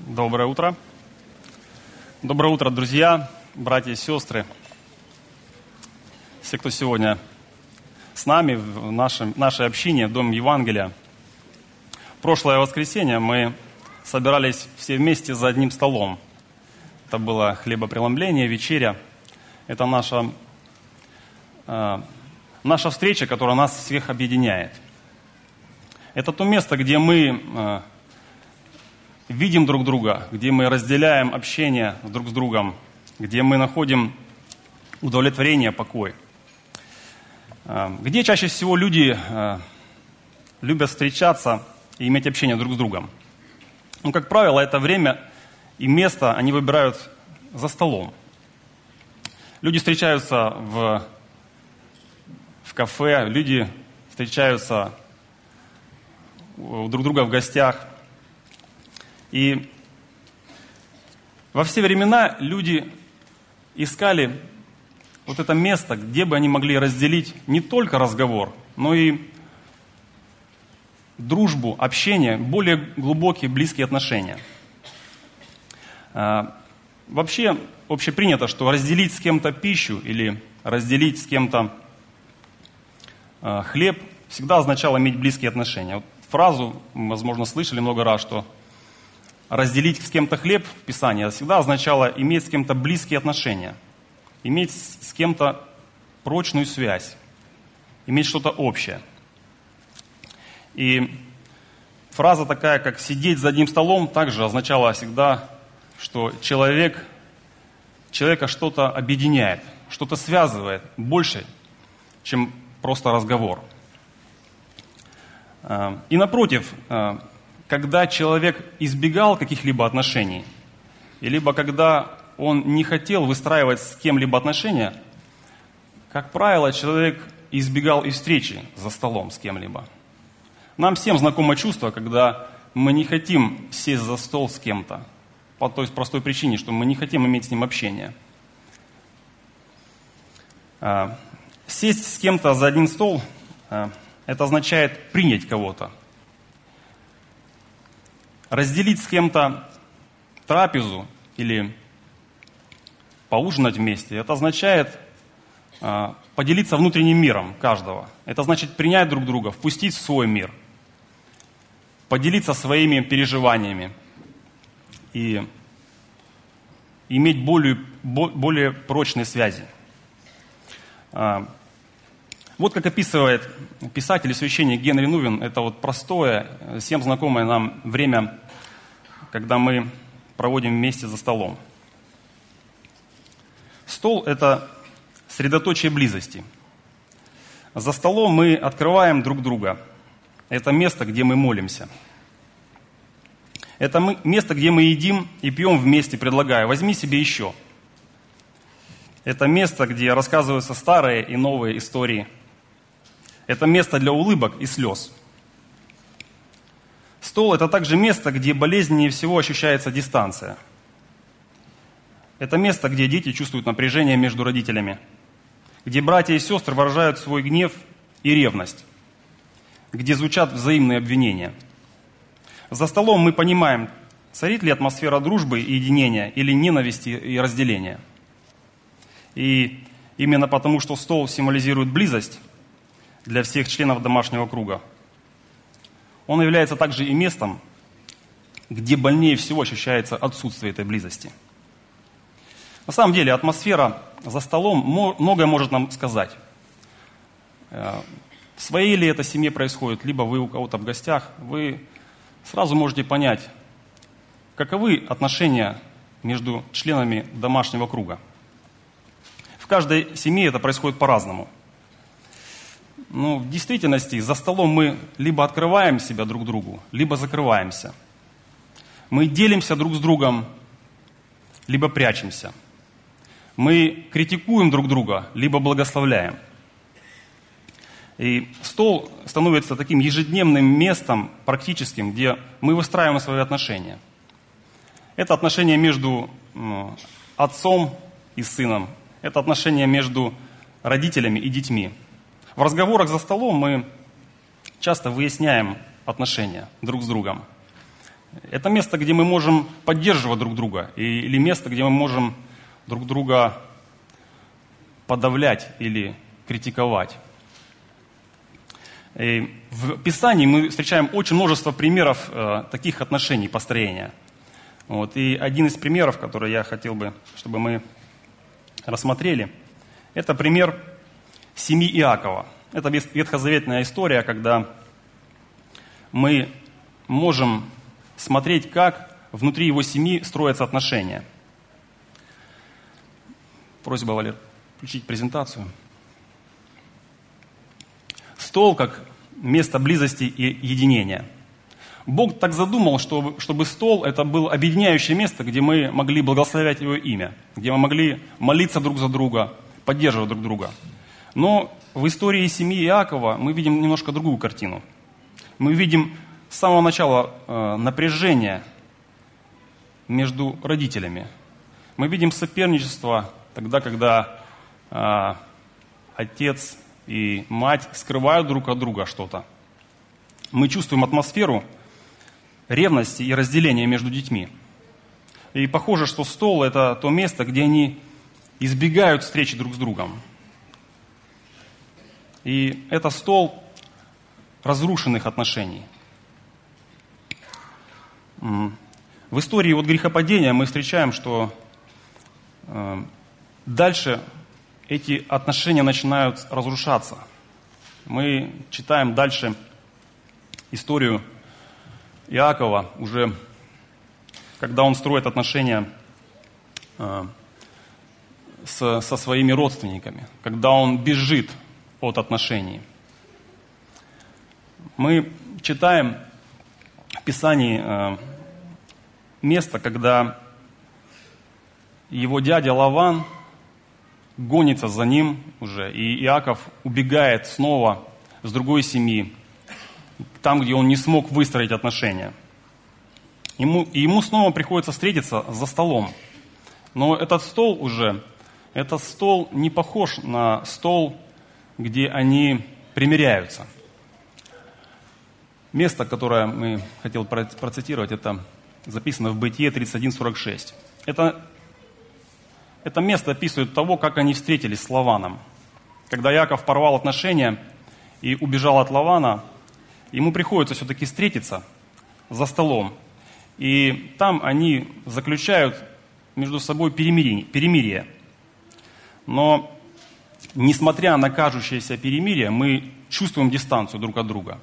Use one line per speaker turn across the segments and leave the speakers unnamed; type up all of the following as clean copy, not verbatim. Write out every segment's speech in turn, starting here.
Доброе утро. Доброе утро, друзья, братья и сестры. Все, кто сегодня с нами в нашей общине, в Доме Евангелия. Прошлое воскресенье мы собирались все вместе за одним столом. Это было хлебопреломление, вечеря. Это наша встреча, которая нас всех объединяет. Это то место, где мы видим друг друга, где мы разделяем общение друг с другом, где мы находим удовлетворение, покой. Где чаще всего люди любят встречаться и иметь общение друг с другом. Как правило, это время и место они выбирают за столом. Люди встречаются в кафе, люди встречаются друг друга в гостях. И во все времена люди искали вот это место, где бы они могли разделить не только разговор, но и дружбу, общение, более глубокие, близкие отношения. Вообще, общепринято, что разделить с кем-то пищу или разделить с кем-то хлеб всегда означало иметь близкие отношения. Вот фразу, возможно, слышали много раз, что разделить с кем-то хлеб в Писании всегда означало иметь с кем-то близкие отношения, иметь с кем-то прочную связь, иметь что-то общее. И фраза такая, как «сидеть за одним столом», также означала всегда, что человека что-то объединяет, что-то связывает больше, чем просто разговор. И напротив, когда человек избегал каких-либо отношений, либо когда он не хотел выстраивать с кем-либо отношения, как правило, человек избегал и встречи за столом с кем-либо. Нам всем знакомо чувство, когда мы не хотим сесть за стол с кем-то, по той простой причине, что мы не хотим иметь с ним общение. Сесть с кем-то за один стол – это означает принять кого-то. Разделить с кем-то трапезу или поужинать вместе – это означает поделиться внутренним миром каждого. Это значит принять друг друга, впустить в свой мир, поделиться своими переживаниями и иметь более прочные связи. Вот как описывает писатель и священник Генри Нувин, это вот простое, всем знакомое нам время, когда мы проводим вместе за столом. Стол – это средоточие близости. За столом мы открываем друг друга. Это место, где мы молимся. Это место, где мы едим и пьем вместе, предлагая: возьми себе еще. Это место, где рассказываются старые и новые истории. Это место для улыбок и слез. Стол – это также место, где болезненнее всего ощущается дистанция. Это место, где дети чувствуют напряжение между родителями, где братья и сестры выражают свой гнев и ревность, где звучат взаимные обвинения. За столом мы понимаем, царит ли атмосфера дружбы и единения или ненависти и разделения. И именно потому, что стол символизирует близость для всех членов домашнего круга, он является также и местом, где больнее всего ощущается отсутствие этой близости. На самом деле атмосфера за столом многое может нам сказать. В своей ли это семье происходит, либо вы у кого-то в гостях, вы сразу можете понять, каковы отношения между членами домашнего круга. В каждой семье это происходит по-разному. Но в действительности за столом мы либо открываем себя друг другу, либо закрываемся. Мы делимся друг с другом, либо прячемся. Мы критикуем друг друга, либо благословляем. И стол становится таким ежедневным местом, практическим, где мы выстраиваем свои отношения. Это отношения между отцом и сыном. Это отношения между родителями и детьми. В разговорах за столом мы часто выясняем отношения друг с другом. Это место, где мы можем поддерживать друг друга, или место, где мы можем друг друга подавлять или критиковать. И в Писании мы встречаем очень множество примеров таких отношений, построения. Вот. И один из примеров, который я хотел бы, чтобы мы рассмотрели, это пример семьи Иакова. Это ветхозаветная история, когда мы можем смотреть, как внутри его семьи строятся отношения. Просьба, Валер, включить презентацию. Стол как место близости и единения. Бог так задумал, чтобы стол это был объединяющее место, где мы могли благословлять Его имя, где мы могли молиться друг за друга, поддерживать друг друга. Но в истории семьи Иакова мы видим немножко другую картину. Мы видим с самого начала напряжение между родителями. Мы видим соперничество тогда, когда отец и мать скрывают друг от друга что-то. Мы чувствуем атмосферу ревности и разделения между детьми. И похоже, что стол – это то место, где они избегают встречи друг с другом. И это стол разрушенных отношений. В истории грехопадения мы встречаем, что дальше эти отношения начинают разрушаться. Мы читаем дальше историю Иакова, уже когда он строит отношения со своими родственниками, когда он бежит от отношений. Мы читаем в Писании место, когда его дядя Лаван гонится за ним уже, и Иаков убегает снова с другой семьи, там, где он не смог выстроить отношения. Ему снова приходится встретиться за столом. Но этот стол не похож на стол, где они примиряются. Место, которое мы хотел процитировать, это записано в Бытие 31:46. Это место описывает того, как они встретились с Лаваном. Когда Иаков порвал отношения и убежал от Лавана, ему приходится все-таки встретиться за столом. И там они заключают между собой перемирие. Но, несмотря на кажущееся перемирие, мы чувствуем дистанцию друг от друга.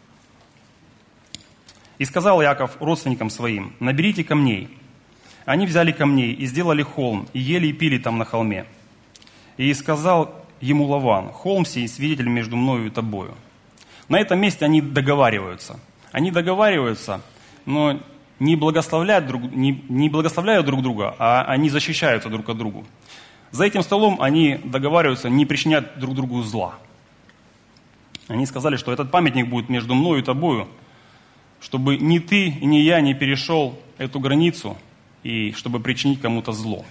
«И сказал Иаков родственникам своим: наберите камней. Они взяли камней и сделали холм, и ели и пили там на холме. И сказал ему Лаван: холм сей свидетель между мною и тобою». На этом месте они договариваются. Они договариваются, но не благословляют друг друга, а они защищаются друг от друга. За этим столом они договариваются не причинять друг другу зла. Они сказали, что этот памятник будет между мною и тобою, чтобы ни ты, ни я не перешел эту границу, и чтобы причинить кому-то зло.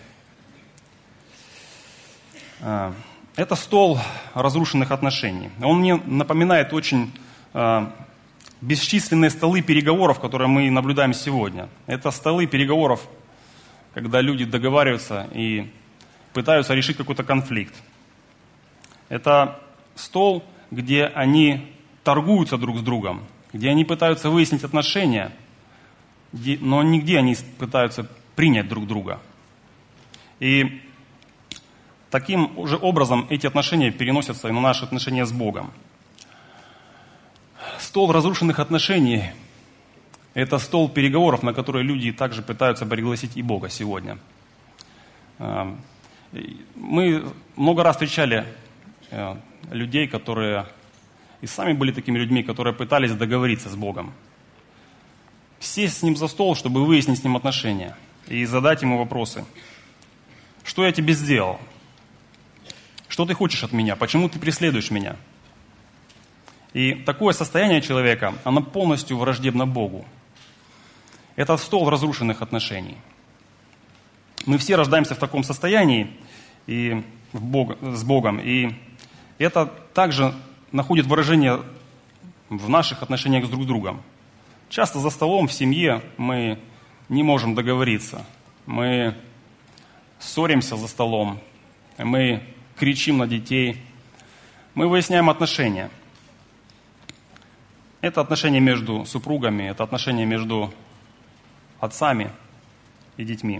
Это стол разрушенных отношений. Он мне напоминает очень бесчисленные столы переговоров, которые мы наблюдаем сегодня. Это столы переговоров, когда люди договариваются и пытаются решить какой-то конфликт. Это стол, где они торгуются друг с другом, где они пытаются выяснить отношения, но нигде они пытаются принять друг друга. И таким же образом эти отношения переносятся и на наши отношения с Богом. Стол разрушенных отношений – это стол переговоров, на которые люди также пытаются пригласить и Бога сегодня. Мы много раз встречали людей, которые и сами были такими людьми, которые пытались договориться с Богом. Сесть с Ним за стол, чтобы выяснить с Ним отношения и задать Ему вопросы. Что я тебе сделал? Что ты хочешь от меня? Почему ты преследуешь меня? И такое состояние человека, оно полностью враждебно Богу. Это стол разрушенных отношений. Мы все рождаемся в таком состоянии с Богом. И это также находит выражение в наших отношениях с друг другом. Часто за столом в семье мы не можем договориться. Мы ссоримся за столом, мы кричим на детей, мы выясняем отношения. Это отношения между супругами, это отношения между отцами и детьми.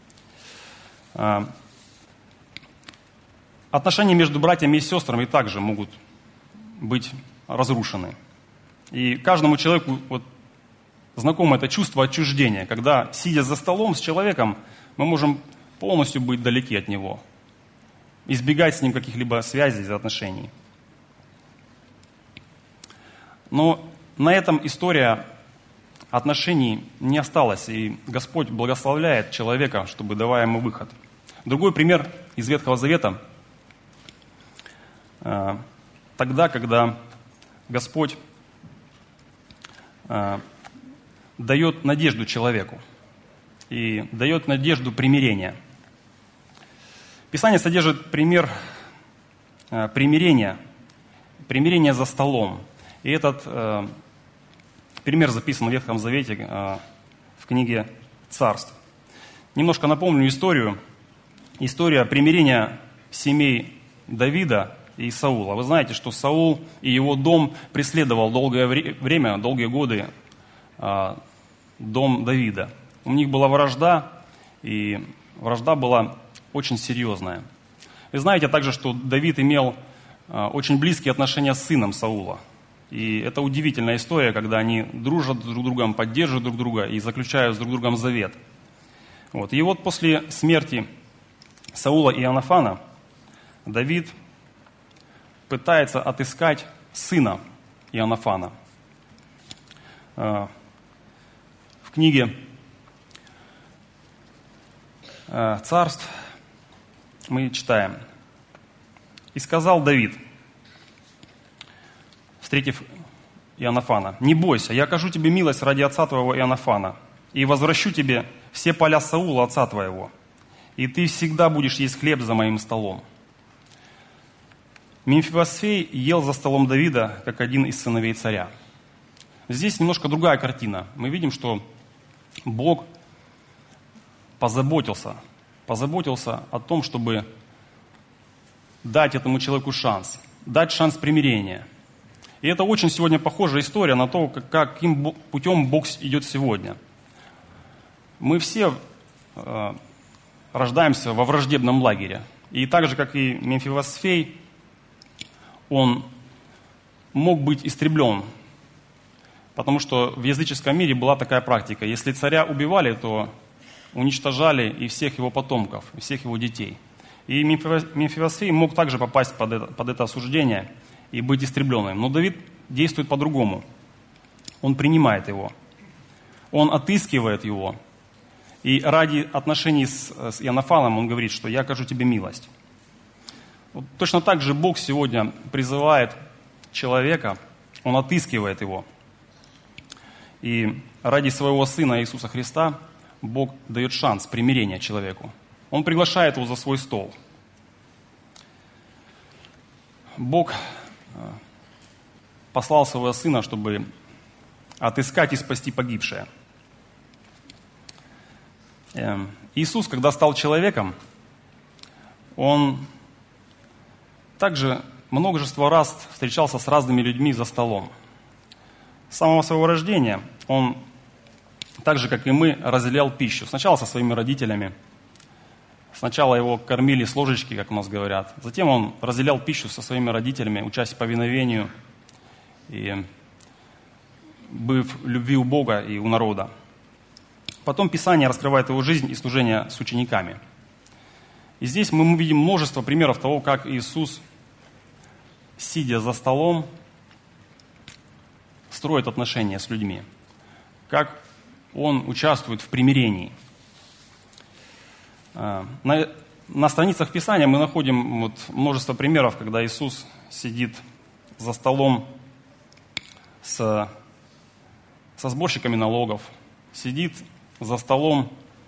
Отношения между братьями и сестрами также могут быть разрушены. И каждому человеку знакомо это чувство отчуждения, когда, сидя за столом с человеком, мы можем полностью быть далеки от него, избегать с ним каких-либо связей, отношений. Но на этом история отношений не осталась, и Господь благословляет человека, чтобы давая ему выход. Другой пример из Ветхого Завета. Тогда, когда Господь дает надежду человеку и дает надежду примирения. Писание содержит пример примирения за столом. И этот пример записан в Ветхом Завете в книге «Царств». Немножко напомню историю. История примирения семей Давида и Саула. Вы знаете, что Саул и его дом преследовал долгое время, долгие годы дом Давида. У них была вражда, и вражда была очень серьезная. Вы знаете также, что Давид имел очень близкие отношения с сыном Саула. И это удивительная история, когда они дружат друг с другом, поддерживают друг друга и заключают с друг другом завет. И вот после смерти Саула и Иоаннафана Давид пытается отыскать сына Иоаннафана. В книге «Царств» мы читаем: «И сказал Давид, встретив Иоаннафана: не бойся, я окажу тебе милость ради отца твоего Иоаннафана, и возвращу тебе все поля Саула, отца твоего, и ты всегда будешь есть хлеб за моим столом». Мемфивосфей ел за столом Давида, как один из сыновей царя. Здесь немножко другая картина. Мы видим, что Бог позаботился о том, чтобы дать этому человеку шанс, дать шанс примирения. И это очень сегодня похожая история на то, каким путем Бог идет сегодня. Мы все рождаемся во враждебном лагере. И так же, как и Мемфивосфей, он мог быть истреблен, потому что в языческом мире была такая практика. Если царя убивали, то уничтожали и всех его потомков, и всех его детей. И Мемфивосфей мог также попасть под это осуждение и быть истребленным. Но Давид действует по-другому. Он принимает его, он отыскивает его. И ради отношений с Иоаннафаном он говорит, что «я окажу тебе милость». Точно так же Бог сегодня призывает человека, Он отыскивает его. И ради своего Сына Иисуса Христа Бог дает шанс примирения человеку. Он приглашает его за свой стол. Бог послал своего Сына, чтобы отыскать и спасти погибшее. Иисус, когда стал человеком, Он также множество раз встречался с разными людьми за столом. С самого своего рождения Он, так же, как и мы, разделял пищу. Сначала со своими родителями. Сначала его кормили с ложечки, как у нас говорят. Затем Он разделял пищу со своими родителями, учась в повиновению и быв в любви у Бога и у народа. Потом Писание раскрывает его жизнь и служение с учениками. И здесь мы видим множество примеров того, как Иисус, сидя за столом, строит отношения с людьми, как Он участвует в примирении. На страницах Писания мы находим множество примеров, когда Иисус сидит за столом со сборщиками налогов, сидит за столом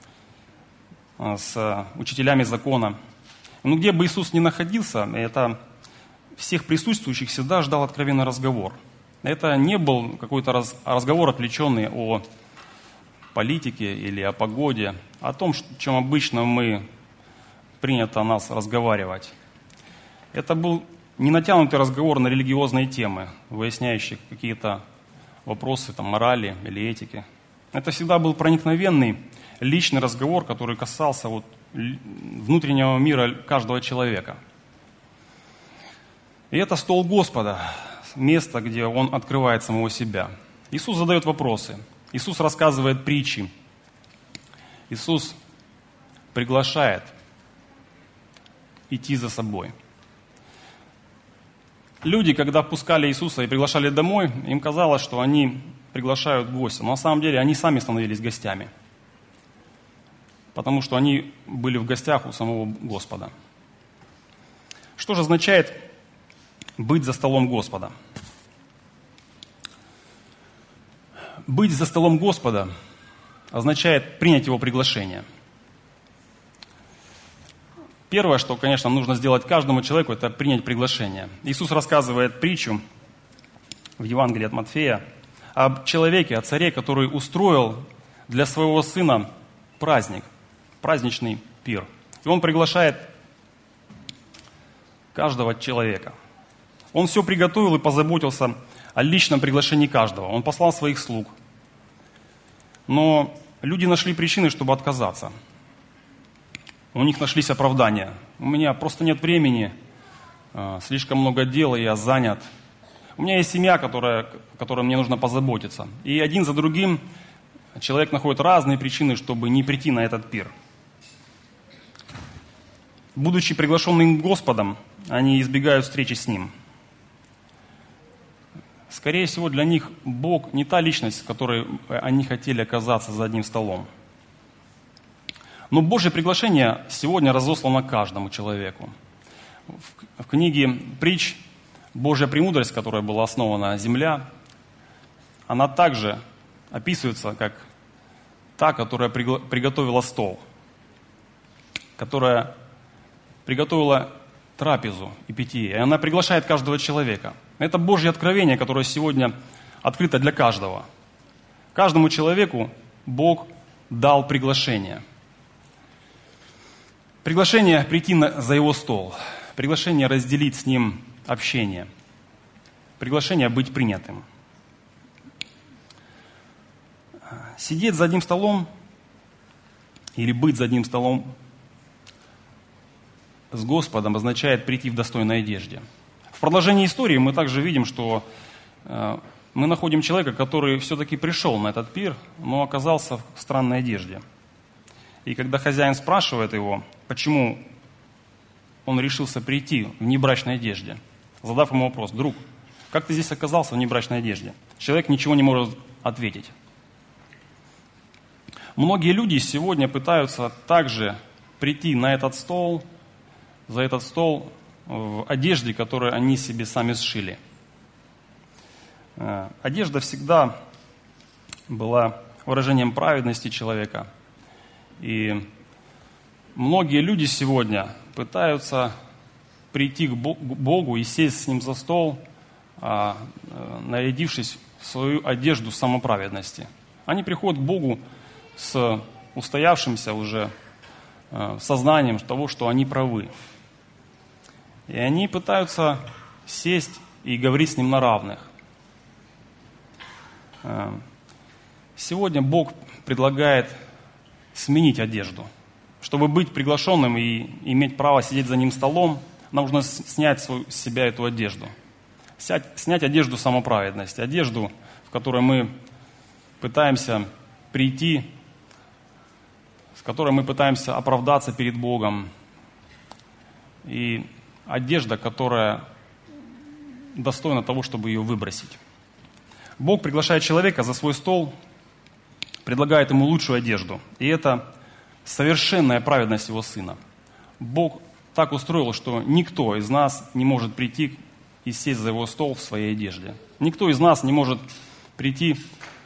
с учителями закона. Но где бы Иисус ни находился, это всех присутствующих всегда ждал откровенный разговор. Это не был какой-то разговор, отвлеченный о политике или о погоде, о том, о чем обычно принято о нас разговаривать. Это был не натянутый разговор на религиозные темы, выясняющие какие-то вопросы морали или этики. Это всегда был проникновенный, личный разговор, который касался внутреннего мира каждого человека. И это стол Господа, место, где Он открывает самого себя. Иисус задает вопросы, Иисус рассказывает притчи, Иисус приглашает идти за собой. Люди, когда пускали Иисуса и приглашали домой, им казалось, что они приглашают гостя. Но на самом деле они сами становились гостями, потому что они были в гостях у самого Господа. Что же означает быть за столом Господа? Быть за столом Господа означает принять Его приглашение. Первое, что, конечно, нужно сделать каждому человеку, это принять приглашение. Иисус рассказывает притчу в Евангелии от Матфея об человеке, о царе, который устроил для своего сына праздник, праздничный пир. И он приглашает каждого человека. Он все приготовил и позаботился о личном приглашении каждого. Он послал своих слуг. Но люди нашли причины, чтобы отказаться. У них нашлись оправдания. У меня просто нет времени, слишком много дел, и я занят. У меня есть семья, о которой мне нужно позаботиться. И один за другим человек находит разные причины, чтобы не прийти на этот пир. Будучи приглашенным Господом, они избегают встречи с Ним. Скорее всего, для них Бог не та личность, с которой они хотели оказаться за одним столом. Но Божье приглашение сегодня разослано каждому человеку. В книге «Притч» Божья премудрость, которая была основана земля, она также описывается как та, которая приготовила стол, которая приготовила трапезу и питье. И она приглашает каждого человека. Это Божье откровение, которое сегодня открыто для каждого. Каждому человеку Бог дал приглашение. Приглашение прийти за Его стол. Приглашение разделить с Ним общение. Приглашение быть принятым. Сидеть за одним столом или быть за одним столом с Господом означает прийти в достойной одежде. В продолжении истории мы также видим, что мы находим человека, который все-таки пришел на этот пир, но оказался в странной одежде. И когда хозяин спрашивает его, почему он решился прийти в небрачной одежде, задав ему вопрос: «Друг, как ты здесь оказался в небрачной одежде?» Человек ничего не может ответить. Многие люди сегодня пытаются также прийти на этот стол, за этот стол в одежде, которую они себе сами сшили. Одежда всегда была выражением праведности человека. И многие люди сегодня пытаются прийти к Богу и сесть с Ним за стол, нарядившись в свою одежду самоправедности. Они приходят к Богу с устоявшимся уже сознанием того, что они правы. И они пытаются сесть и говорить с Ним на равных. Сегодня Бог предлагает сменить одежду. Чтобы быть приглашенным и иметь право сидеть за Ним столом, нам нужно снять с себя эту одежду. Снять одежду самоправедности, одежду, в которой мы пытаемся прийти, с которой мы пытаемся оправдаться перед Богом. И одежда, которая достойна того, чтобы ее выбросить. Бог приглашает человека за свой стол, предлагает ему лучшую одежду. И это совершенная праведность Его Сына. Бог так устроил, что никто из нас не может прийти и сесть за Его стол в своей одежде. Никто из нас не может прийти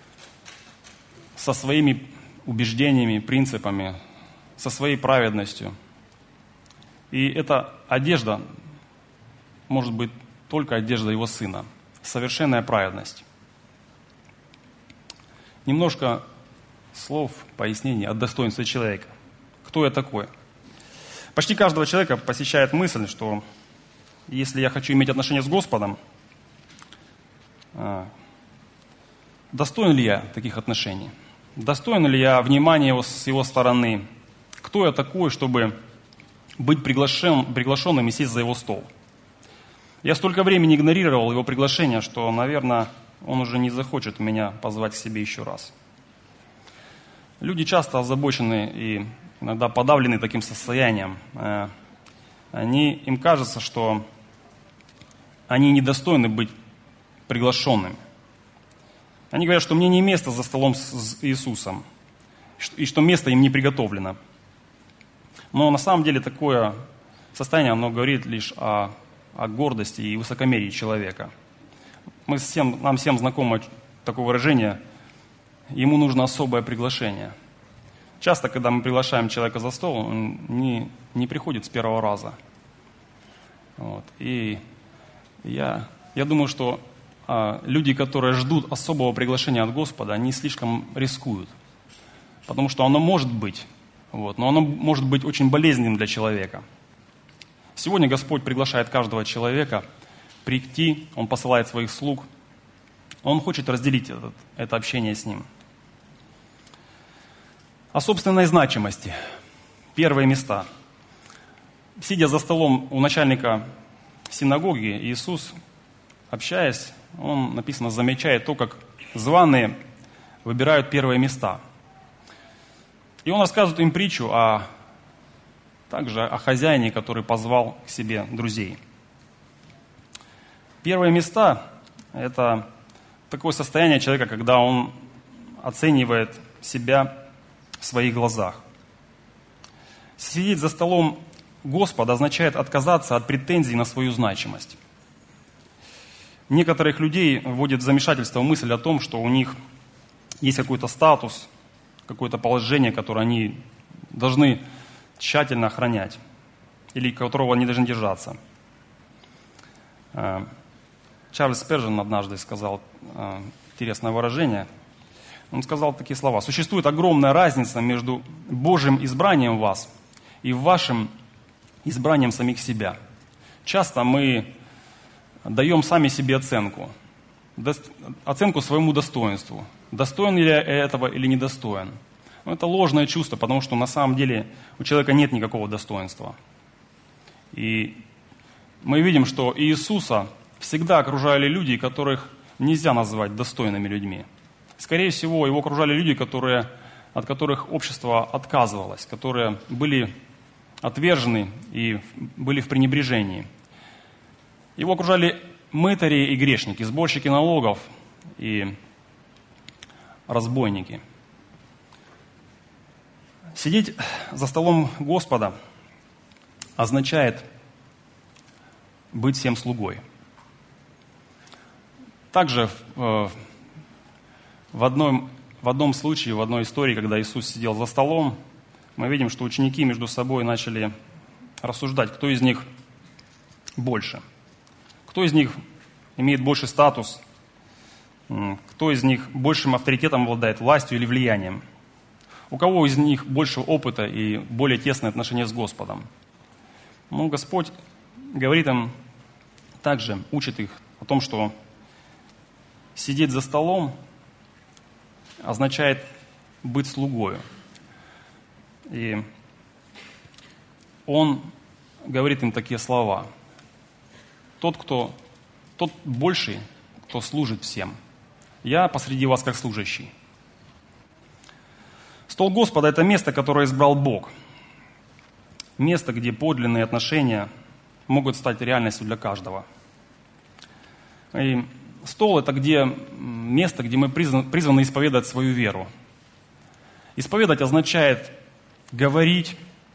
со своими убеждениями, принципами, со своей праведностью. И эта одежда может быть только одежда Его Сына. совершенная праведность. Немножко слов, пояснений о достоинстве человека. Кто я такой? Почти каждого человека посещает мысль, что если я хочу иметь отношения с Господом, достоин ли я таких отношений? Достоин ли я внимания с его стороны? Кто я такой, чтобы быть приглашенным и сесть за его стол? Я столько времени игнорировал его приглашение, что, наверное, он уже не захочет меня позвать к себе еще раз. Люди часто озабочены и иногда подавлены таким состоянием. Им кажется, что они недостойны быть приглашенными. Они говорят, что мне не место за столом с Иисусом, и что место им не приготовлено. Но на самом деле такое состояние, оно говорит лишь о гордости и высокомерии человека. Нам всем знакомо такое выражение: ему нужно особое приглашение. Часто, когда мы приглашаем человека за стол, он не приходит с первого раза. Вот. И я думаю, что люди, которые ждут особого приглашения от Господа, они слишком рискуют. Потому что оно может быть, но оно может быть очень болезненным для человека. Сегодня Господь приглашает каждого человека прийти, Он посылает своих слуг. Он хочет разделить это общение с Ним. О собственной значимости. Первые места. Сидя за столом у начальника синагоги, Иисус, общаясь, Он, написано, замечает то, как званые выбирают первые места. И Он рассказывает им притчу также о хозяине, который позвал к себе друзей. Первые места – это такое состояние человека, когда он оценивает себя в своих глазах. Сидеть за столом Господа означает отказаться от претензий на свою значимость. Некоторых людей вводит в замешательство мысль о том, что у них есть какой-то статус, какое-то положение, которое они должны тщательно охранять, или которого они должны держаться. Чарльз Спержен однажды сказал интересное выражение. Он сказал такие слова: «Существует огромная разница между Божьим избранием вас и вашим избранием самих себя. Часто мы даем сами себе оценку своему достоинству. Достоин ли я этого или недостоин? Но это ложное чувство, потому что на самом деле у человека нет никакого достоинства. И мы видим, что Иисуса всегда окружали люди, которых нельзя назвать достойными людьми. Скорее всего, его окружали люди, от которых общество отказывалось, которые были отвержены и были в пренебрежении. Его окружали мытари и грешники, сборщики налогов и разбойники. Сидеть за столом Господа означает быть всем слугой. Также в одном случае, в одной истории, когда Иисус сидел за столом, мы видим, что ученики между собой начали рассуждать, кто из них больше, кто из них имеет больший статус, кто из них большим авторитетом обладает, властью или влиянием, у кого из них больше опыта и более тесные отношения с Господом. Но Господь говорит им также, учит их о том, что сидеть за столом означает быть слугою. И Он говорит им такие слова: тот больший, кто служит всем. Я посреди вас как служащий. Стол Господа – это место, которое избрал Бог. Место, где подлинные отношения могут стать реальностью для каждого. И стол – это место, где мы призваны исповедать свою веру. Исповедать означает говорить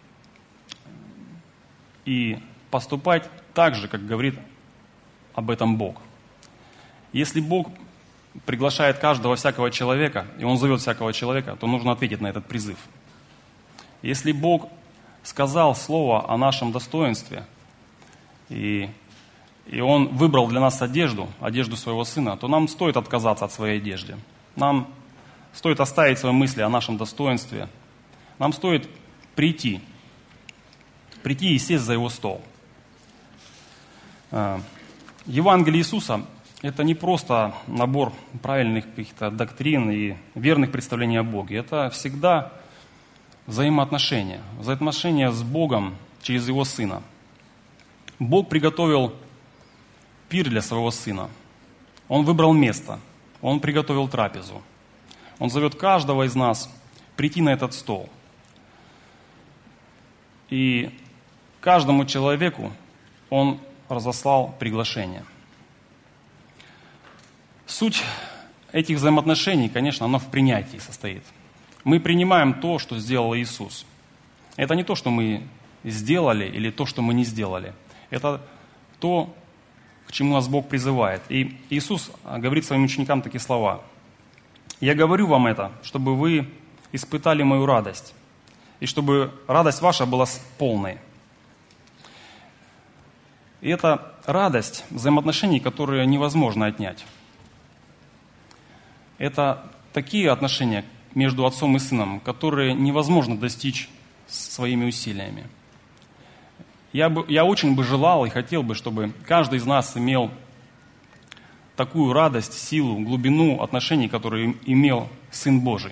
и поступать так же, как говорит об этом Бог. Если Бог приглашает всякого человека, и Он зовет всякого человека, то нужно ответить на этот призыв. Если Бог сказал слово о нашем достоинстве, и и Он выбрал для нас одежду своего Сына, то нам стоит отказаться от своей одежды. Нам стоит оставить свои мысли о нашем достоинстве. Нам стоит прийти и сесть за Его стол. Евангелие Иисуса – это не просто набор правильных каких-то доктрин и верных представлений о Боге. Это всегда взаимоотношения с Богом через Его Сына. Бог приготовил пир для своего Сына. Он выбрал место, Он приготовил трапезу. Он зовет каждого из нас прийти на этот стол. И каждому человеку Он разослал приглашение. Суть этих взаимоотношений, конечно, оно в принятии состоит. Мы принимаем то, что сделал Иисус. Это не то, что мы сделали, или то, что мы не сделали. Это то, к чему нас Бог призывает. И Иисус говорит своим ученикам такие слова. «Я говорю вам это, чтобы вы испытали мою радость, и чтобы радость ваша была полной». И это радость взаимоотношений, которые невозможно отнять. Это такие отношения между отцом и сыном, которые невозможно достичь своими усилиями. Я очень бы желал и хотел бы, чтобы каждый из нас имел такую радость, силу, глубину отношений, которые имел Сын Божий.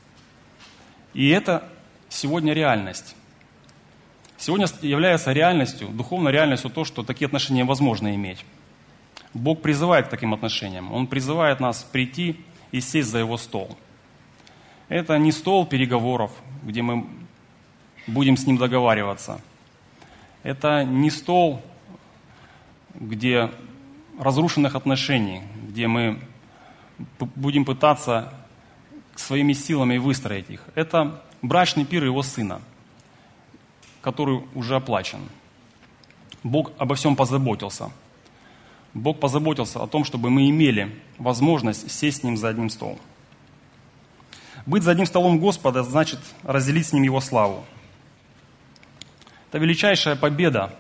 И это сегодня реальность. Сегодня является реальностью, духовной реальностью то, что такие отношения возможно иметь. Бог призывает к таким отношениям. Он призывает нас прийти и сесть за Его стол. Это не стол переговоров, где мы будем с Ним договариваться. Это не стол, где разрушенных отношений, где мы будем пытаться своими силами выстроить их. Это брачный пир Его Сына, который уже оплачен. Бог обо всем позаботился. Бог позаботился о том, чтобы мы имели возможность сесть с Ним за одним столом. Быть за одним столом Господа значит разделить с Ним Его славу. Это величайшая победа,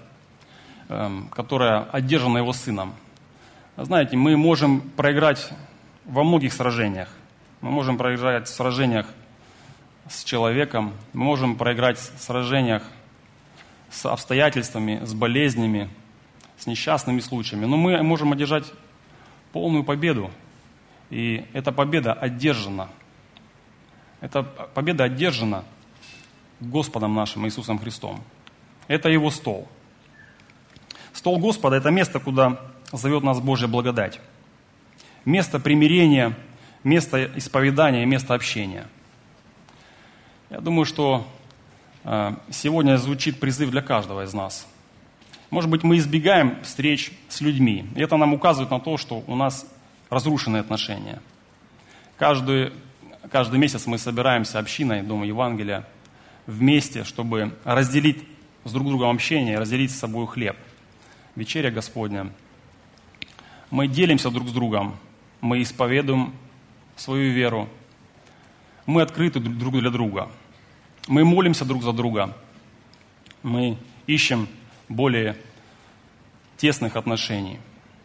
которая одержана Его Сыном. Знаете, мы можем проиграть во многих сражениях. Мы можем проиграть в сражениях с человеком, мы можем проиграть в сражениях с обстоятельствами, с болезнями, с несчастными случаями. Но мы можем одержать полную победу. И эта победа одержана. Эта победа одержана Господом нашим Иисусом Христом. Это Его стол. Стол Господа – это место, куда зовет нас Божья благодать. Место примирения, место исповедания, место общения. Я думаю, что сегодня звучит призыв для каждого из нас. Может быть, мы избегаем встреч с людьми. И это нам указывает на то, что у нас разрушенные отношения. Каждый месяц мы собираемся общиной Дома Евангелия вместе, чтобы разделить с друг другом общение, разделить с собой хлеб. Вечеря Господня. Мы делимся друг с другом, мы исповедуем свою веру, мы открыты друг для друга, мы молимся друг за друга, мы ищем более тесных отношений.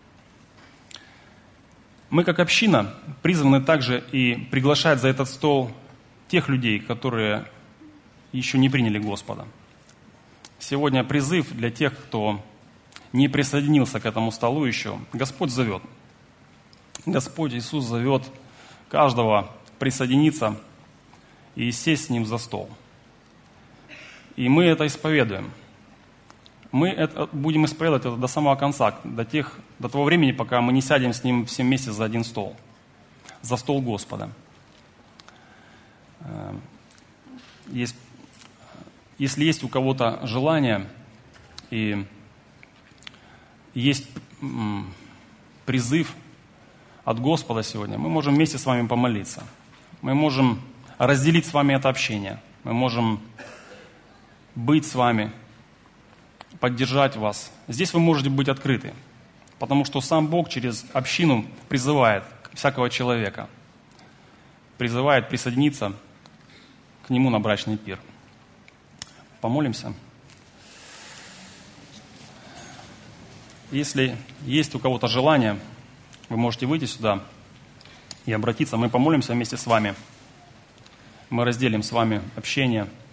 Мы, как община, призваны также и приглашать за этот стол тех людей, которые еще не приняли Господа. Сегодня призыв для тех, кто не присоединился к этому столу еще. Господь зовет. Господь Иисус зовет каждого присоединиться и сесть с Ним за стол. И мы это исповедуем. Мы это будем исповедовать это до самого конца, до того времени, пока мы не сядем с Ним все вместе за один стол, за стол Господа. Если есть у кого-то желание и есть призыв от Господа сегодня, мы можем вместе с вами помолиться. Мы можем разделить с вами это общение. Мы можем быть с вами, поддержать вас. Здесь вы можете быть открыты, потому что сам Бог через общину призывает всякого человека, призывает присоединиться к Нему на брачный пир. Помолимся. Если есть у кого-то желание, вы можете выйти сюда и обратиться. Мы помолимся вместе с вами. Мы разделим с вами общение.